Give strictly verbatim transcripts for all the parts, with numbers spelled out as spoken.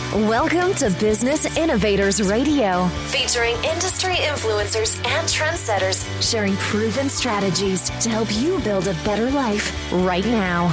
Welcome to Business Innovators Radio, featuring industry influencers and trendsetters sharing proven strategies to help you build a better life right now.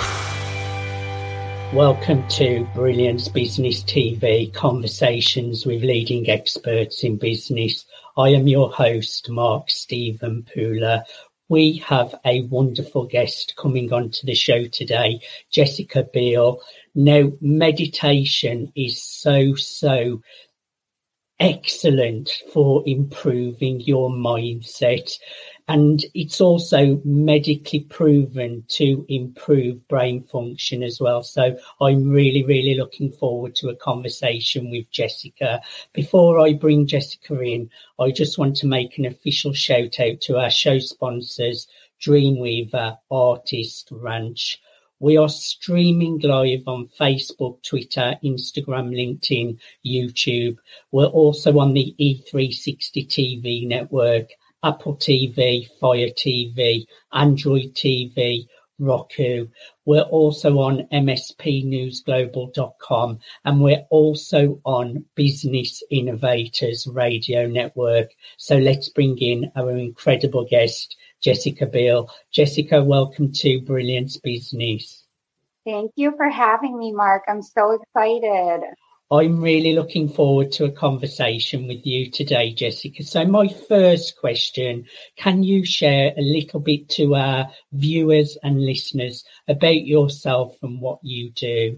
Welcome to Brilliance Business T V, conversations with leading experts in business. I am your host, Mark Stephen Pooler. We have a wonderful guest coming onto the show today, Jessica Biel. Now, meditation is so, so excellent for improving your mindset. And it's also medically proven to improve brain function as well. So I'm really, really looking forward to a conversation with Jessica. Before I bring Jessica in, I just want to make an official shout out to our show sponsors, Dreamweaver Artist Ranch. We are streaming live on Facebook, Twitter, Instagram, LinkedIn, YouTube. We're also on the E three sixty T V network, Apple T V, Fire T V, Android T V, Roku. We're also on M S P news global dot com, and we're also on Business Innovators Radio Network. So let's bring in our incredible guest, Jessica Biel. Jessica, welcome to Brilliance Business. Thank you for having me, Mark. I'm so excited. I'm really looking forward to a conversation with you today, Jessica. So my first question, can you share a little bit to our viewers and listeners about yourself and what you do?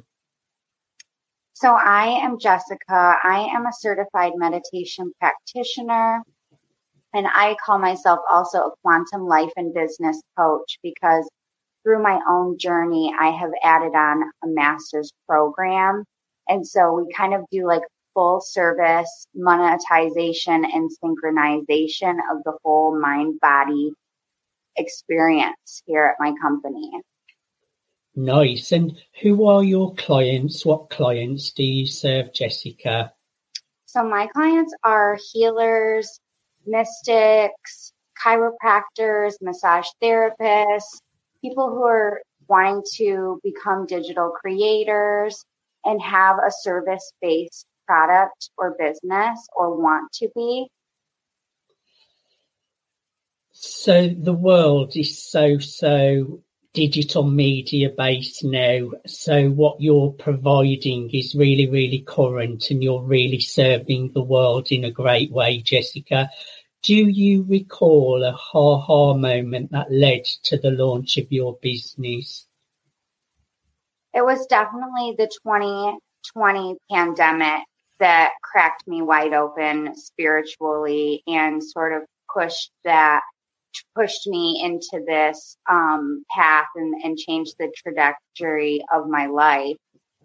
So I am Jessica. I am a certified meditation practitioner, and I call myself also a quantum life and business coach because through my own journey, I have added on a master's program. And so we kind of do like full service monetization and synchronization of the whole mind body experience here at my company. Nice. And who are your clients? What clients do you serve, Jessica? So my clients are healers, mystics, chiropractors, massage therapists, people who are wanting to become digital creators and have a service-based product or business or want to be. So the world is so, so digital media based now. So what you're providing is really, really current, and you're really serving the world in a great way, Jessica. Do you recall a ha-ha moment that led to the launch of your business? It was definitely the twenty twenty pandemic that cracked me wide open spiritually and sort of pushed that, pushed me into this um, path and, and changed the trajectory of my life.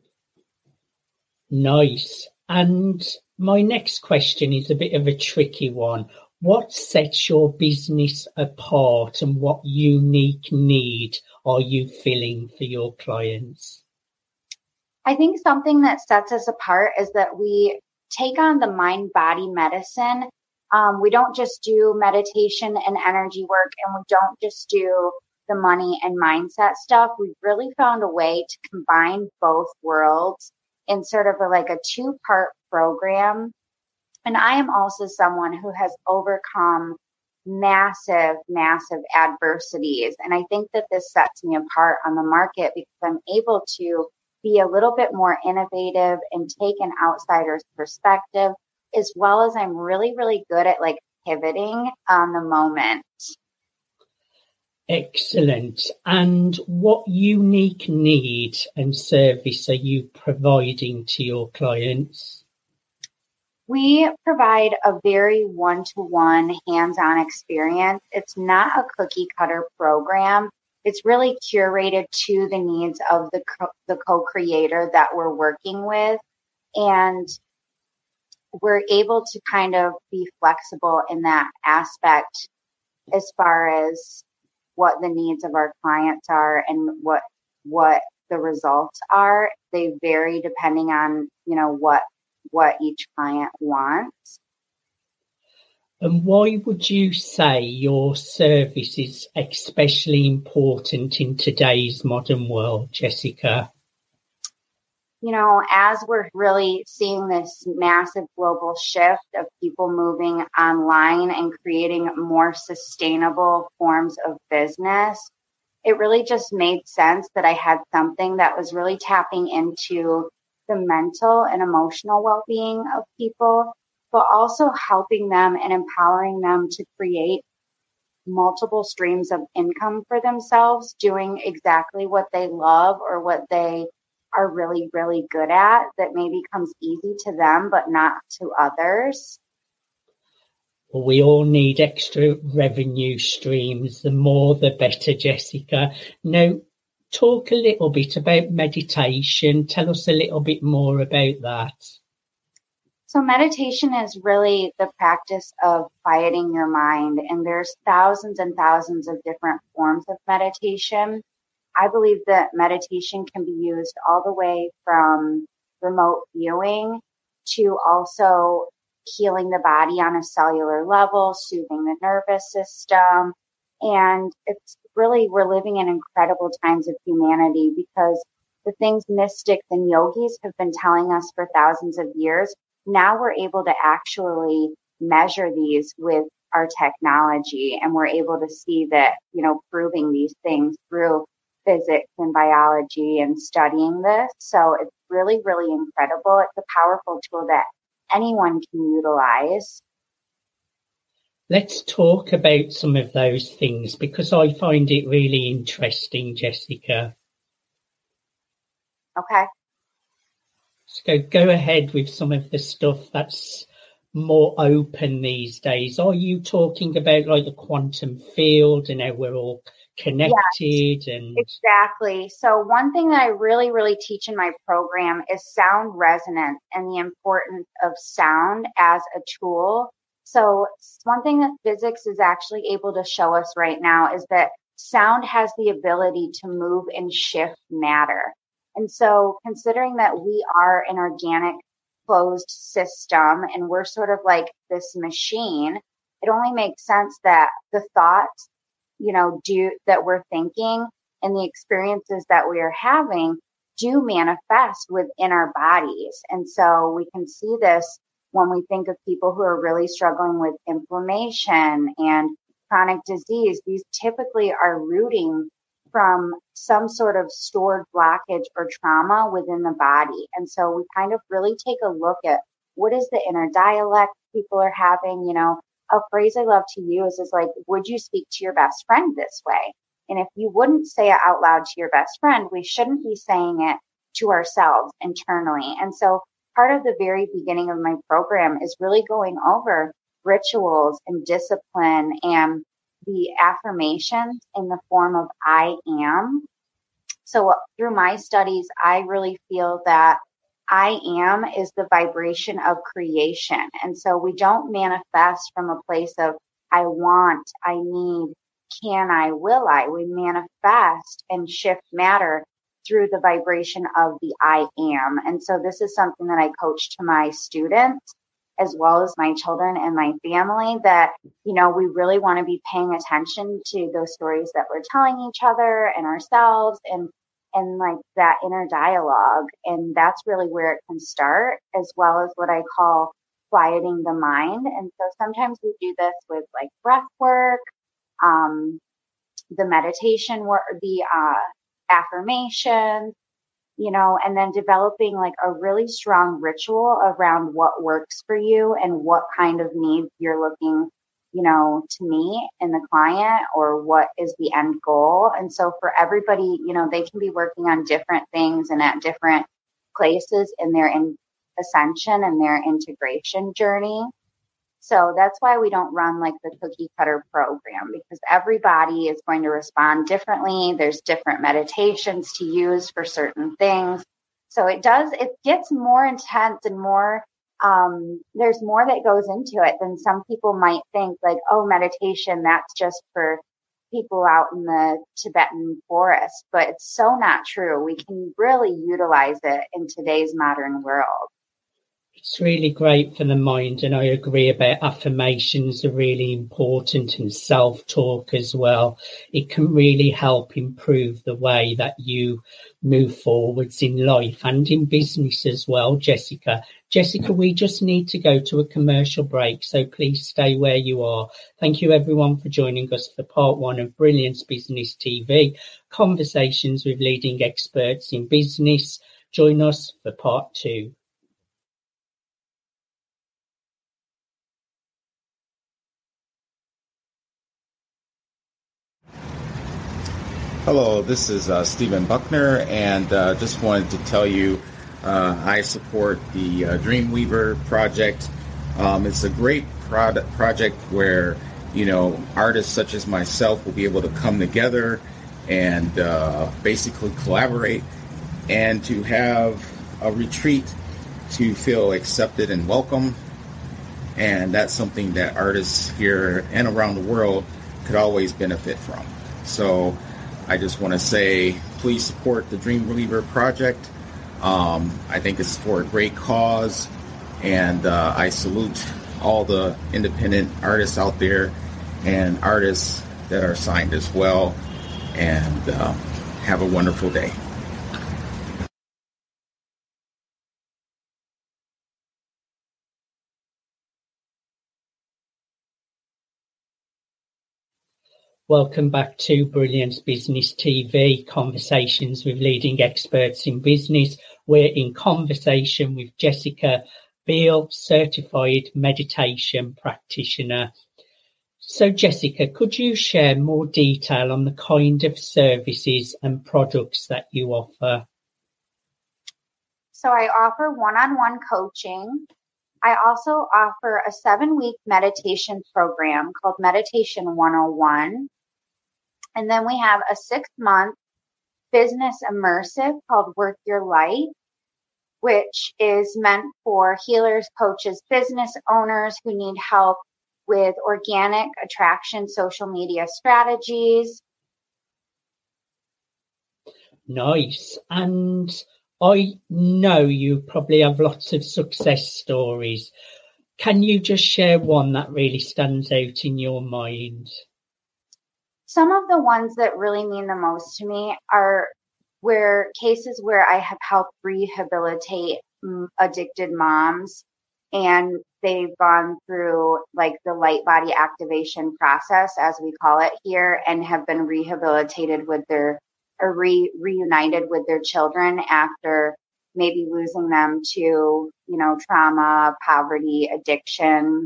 Nice. And my next question is a bit of a tricky one. What sets your business apart, and what unique need are you filling for your clients? I think something that sets us apart is that we take on the mind-body medicine. Um, we don't just do meditation and energy work, and we don't just do the money and mindset stuff. We've really found a way to combine both worlds in sort of a, like a two-part program. And I am also someone who has overcome massive, massive adversities. And I think that this sets me apart on the market because I'm able to be a little bit more innovative and take an outsider's perspective, as well as I'm really, really good at like pivoting on the moment. Excellent. And what unique need and service are you providing to your clients? We provide a very one-to-one hands-on experience. It's not a cookie cutter program. It's really curated to the needs of the co- the co-creator that we're working with. And we're able to kind of be flexible in that aspect as far as what the needs of our clients are and what what the results are. They vary depending on, you know, what what each client wants. And why would you say your service is especially important in today's modern world, Jessica? you know, as we're really seeing this massive global shift of people moving online and creating more sustainable forms of business, it really just made sense that I had something that was really tapping into the mental and emotional well-being of people, but also helping them and empowering them to create multiple streams of income for themselves, doing exactly what they love or what they are really, really good at that maybe comes easy to them, but not to others. Well, we all need extra revenue streams. The more, the better, Jessica. Now, talk a little bit about meditation. Tell us a little bit more about that. So meditation is really the practice of quieting your mind, and there's thousands and thousands of different forms of meditation. I believe that meditation can be used all the way from remote viewing to also healing the body on a cellular level, soothing the nervous system. And it's really, we're living in incredible times of humanity because the things mystics and yogis have been telling us for thousands of years, now we're able to actually measure these with our technology, and we're able to see that, you know, proving these things through physics and biology and studying this. So it's really, really incredible. It's a powerful tool that anyone can utilize. Let's talk about some of those things because I find it really interesting, Jessica. Okay. So go ahead with some of the stuff that's more open these days. Are you talking about like the quantum field and how we're all connected? Yes, and exactly. So one thing that I really, really teach in my program is sound resonance and the importance of sound as a tool. So one thing that physics is actually able to show us right now is that sound has the ability to move and shift matter. And so considering that we are an organic closed system and we're sort of like this machine, it only makes sense that the thoughts, you know, do that we're thinking and the experiences that we are having do manifest within our bodies. And so we can see this when we think of people who are really struggling with inflammation and chronic disease. These typically are rooting from some sort of stored blockage or trauma within the body. And so we kind of really take a look at what is the inner dialect people are having. You know, a phrase I love to use is like, would you speak to your best friend this way? And if you wouldn't say it out loud to your best friend, we shouldn't be saying it to ourselves internally. And so part of the very beginning of my program is really going over rituals and discipline and the affirmations in the form of I am. So through my studies, I really feel that I am is the vibration of creation. And so we don't manifest from a place of I want, I need, can I, will I. We manifest and shift matter through the vibration of the I am. And so this is something that I coach to my students as well as my children and my family, that, you know, we really want to be paying attention to those stories that we're telling each other and ourselves and, and like that inner dialogue. And that's really where it can start, as well as what I call quieting the mind. And so sometimes we do this with like breath work, um, the meditation work, the, uh, affirmations, you know, and then developing like a really strong ritual around what works for you and what kind of needs you're looking, you know, to meet in the client, or what is the end goal. And so for everybody, you know, they can be working on different things and at different places in their in ascension and their integration journey. So that's why we don't run like the cookie cutter program, because everybody is going to respond differently. There's different meditations to use for certain things. So it does, it gets more intense and more, um, there's more that goes into it than some people might think, like, oh, meditation, that's just for people out in the Tibetan forest. But it's so not true. We can really utilize it in today's modern world. It's really great for the mind, and I agree about affirmations are really important, and self-talk as well. It can really help improve the way that you move forwards in life and in business as well, Jessica. Jessica, we just need to go to a commercial break, so please stay where you are. Thank you everyone for joining us for part one of Brilliance Business T V, Conversations with Leading Experts in Business. Join us for part two. Hello, this is uh, Stephen Buckner, and uh, just wanted to tell you uh, I support the uh, Dreamweaver project. Um, it's a great product project where, you know, artists such as myself will be able to come together and uh, basically collaborate and to have a retreat to feel accepted and welcome. And that's something that artists here and around the world could always benefit from. So I just want to say, please support the Dreamweaver project. Um, I think it's for a great cause, and uh, I salute all the independent artists out there and artists that are signed as well. And uh, have a wonderful day. Welcome back to Brilliance Business T V, Conversations with Leading Experts in Business. We're in conversation with Jessica Beale, Certified Meditation Practitioner. So Jessica, could you share more detail on the kind of services and products that you offer? So I offer one-on-one coaching. I also offer a seven-week meditation program called Meditation one oh one. And then we have a six-month business immersive called Work Your Light, which is meant for healers, coaches, business owners who need help with organic attraction, social media strategies. Nice. And I know you probably have lots of success stories. Can you just share one that really stands out in your mind? Some of the ones that really mean the most to me are where cases where I have helped rehabilitate addicted moms, and they've gone through like the light body activation process, as we call it here, and have been rehabilitated with their or re- reunited with their children after maybe losing them to, you know, trauma, poverty, addiction.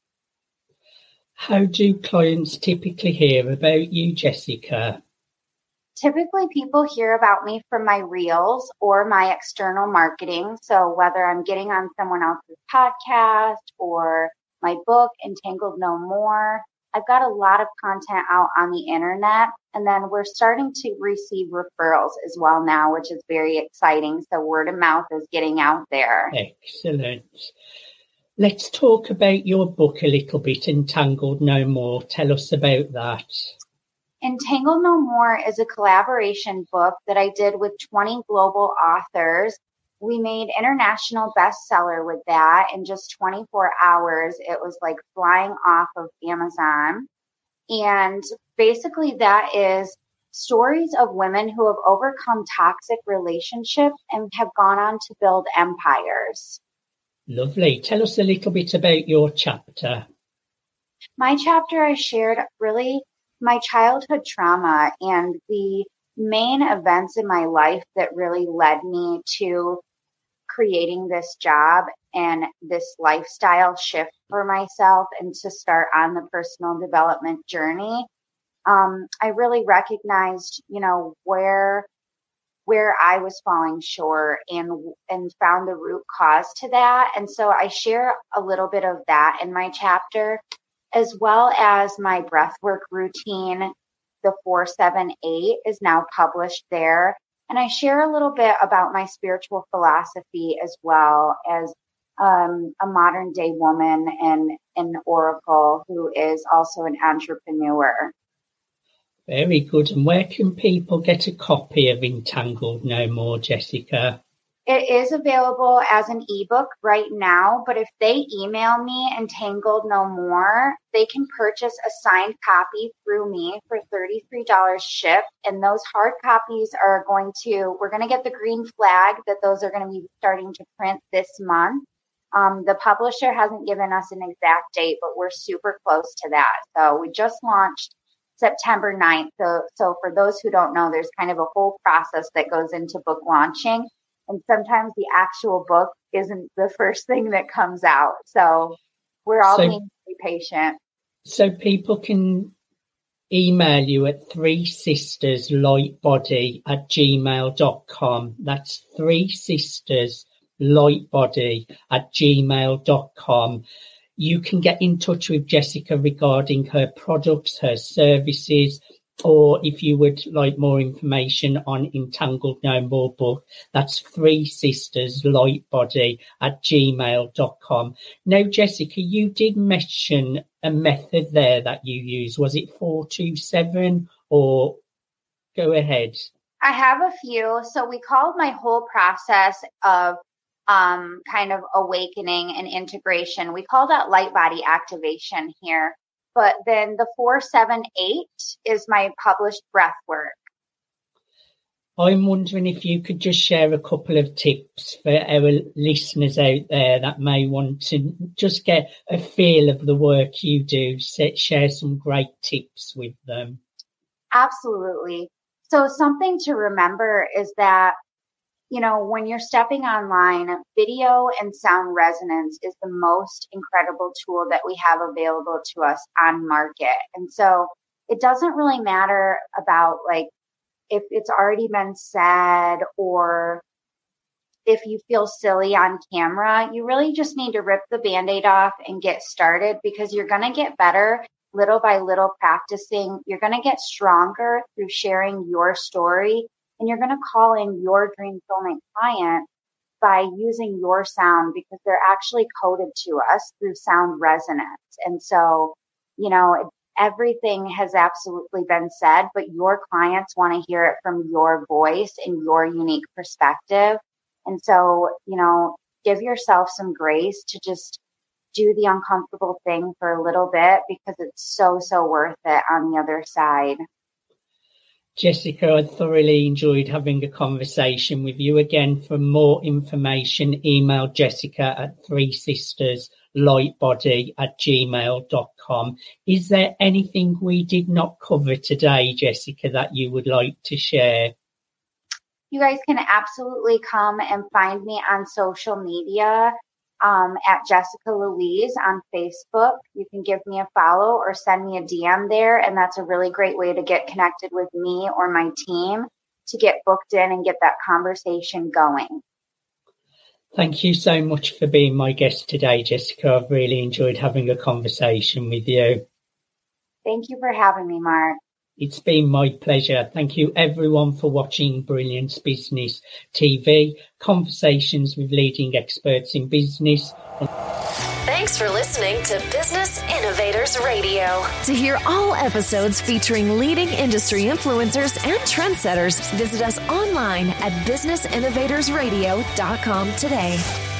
How do clients typically hear about you, Jessica? Typically, people hear about me from my reels or my external marketing. So whether I'm getting on someone else's podcast or my book, Entangled No More, I've got a lot of content out on the internet. And then we're starting to receive referrals as well now, which is very exciting. So word of mouth is getting out there. Excellent. Let's talk about your book a little bit, Entangled No More. Tell us about that. Entangled No More is a collaboration book that I did with twenty global authors. We made international bestseller with that in just twenty-four hours. It was like flying off of Amazon. And basically that is stories of women who have overcome toxic relationships and have gone on to build empires. Lovely. Tell us a little bit about your chapter. My chapter, I shared really my childhood trauma and the main events in my life that really led me to creating this job and this lifestyle shift for myself and to start on the personal development journey. Um, I really recognized, you know, where where I was falling short and and found the root cause to that. And so I share a little bit of that in my chapter, as well as my breathwork routine. The four seven eight is now published there. And I share a little bit about my spiritual philosophy as well as um, a modern day woman and an oracle who is also an entrepreneur. Very good. And where can people get a copy of Entangled No More, Jessica? It is available as an ebook right now, but if they email me Entangled No More, they can purchase a signed copy through me for thirty-three dollars shipped. And those hard copies are going to, we're going to get the green flag that those are going to be starting to print this month. Um, the publisher hasn't given us an exact date, but we're super close to that. So we just launched September ninth. So, so for those who don't know, there's kind of a whole process that goes into book launching. And sometimes the actual book isn't the first thing that comes out. So we're all so, being very patient. So people can email you at three sisters light body at gmail dot com. That's three sisters light body at gmail dot com. You can get in touch with Jessica regarding her products, her services, or if you would like more information on Entangled No More book, that's three sisters light body at gmail dot com. Now, Jessica, you did mention a method there that you use. Was it four two seven or go ahead? I have a few. So we called my whole process of um, kind of awakening and integration. We call that light body activation here. But then the four seven eight is my published breath work. I'm wondering if you could just share a couple of tips for our listeners out there that may want to just get a feel of the work you do. Share some great tips with them. Absolutely. So something to remember is that, you know, when you're stepping online, video and sound resonance is the most incredible tool that we have available to us on market. And so it doesn't really matter about like if it's already been said or if you feel silly on camera. You really just need to rip the Band-Aid off and get started, because you're going to get better little by little practicing. You're going to get stronger through sharing your story. And you're going to call in your dream soulmate client by using your sound, because they're actually coded to us through sound resonance. And so, you know, everything has absolutely been said, but your clients want to hear it from your voice and your unique perspective. And so, you know, give yourself some grace to just do the uncomfortable thing for a little bit, because it's so, so worth it on the other side. Jessica, I thoroughly enjoyed having a conversation with you. Again, for more information, email Jessica at three sisters light body at gmail dot com. Is there anything we did not cover today, Jessica, that you would like to share? You guys can absolutely come and find me on social media. Um, at Jessica Louise on Facebook. You can give me a follow or send me a D M there. And that's a really great way to get connected with me or my team to get booked in and get that conversation going. Thank you so much for being my guest today, Jessica. I've really enjoyed having a conversation with you. Thank you for having me, Mark. It's been my pleasure. Thank you, everyone, for watching Brilliance Business T V, conversations with leading experts in business. Thanks for listening to Business Innovators Radio. To hear all episodes featuring leading industry influencers and trendsetters, visit us online at business innovators radio dot com today.